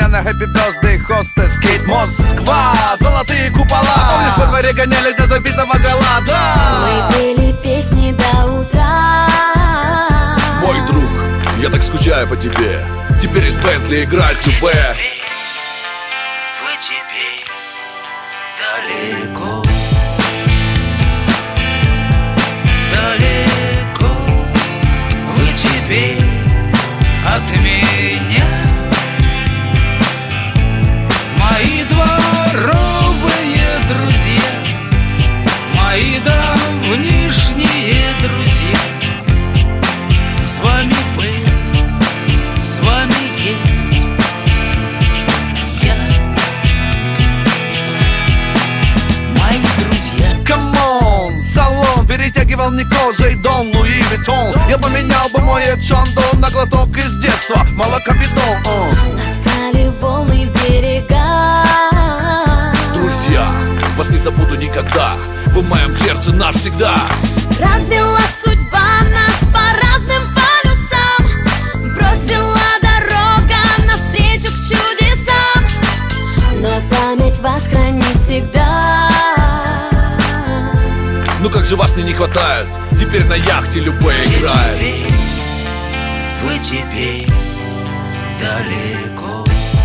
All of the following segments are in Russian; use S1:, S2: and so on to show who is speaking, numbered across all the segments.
S1: меня на Happy Birthday Hostess Кейт Москва, золотые купола. Помнишь, во дворе гоняли до забитого голода?
S2: Мы пели песни до утра.
S3: Мой друг, я так скучаю по тебе. Теперь из Бентли играть любэ.
S4: Вы теперь далеко, далеко. Вы теперь от меня. Мои дворовые друзья, мои давнишние друзья. С вами был, с вами есть я. Мои друзья.
S1: Камон, салон перетягивал мне кожей Дон Луи Виттон. Я поменял бы мой Чондо на глоток из детства, молокобидон.
S2: Настали волны берега.
S3: Друзья, вас не забуду никогда. Вы в моем сердце навсегда.
S2: Развела судьба нас по разным полюсам. Бросила дорога навстречу к чудесам. Но память вас хранит всегда.
S3: Ну как же вас мне не хватает. Теперь на яхте любэ играет.
S4: Вы теперь далеко,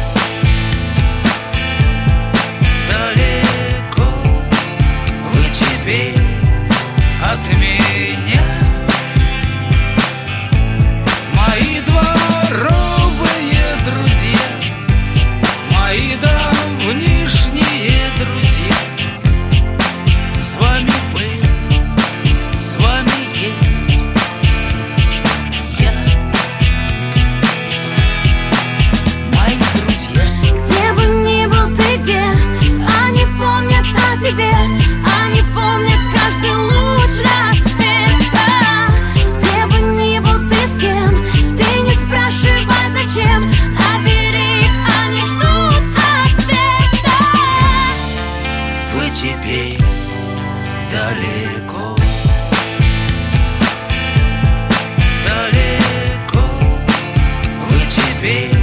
S4: далеко. Вы теперь от меня. Мои дворовые друзья, мои давнишние друзья. С вами был, с вами есть я. Мои друзья.
S2: Где бы ни был ты, где они помнят о тебе. Они помнят каждый луч рассвета. Где бы ни был ты, с кем ты не спрашивай зачем. А бери их, они ждут ответа.
S4: Вы теперь далеко, далеко. Вы теперь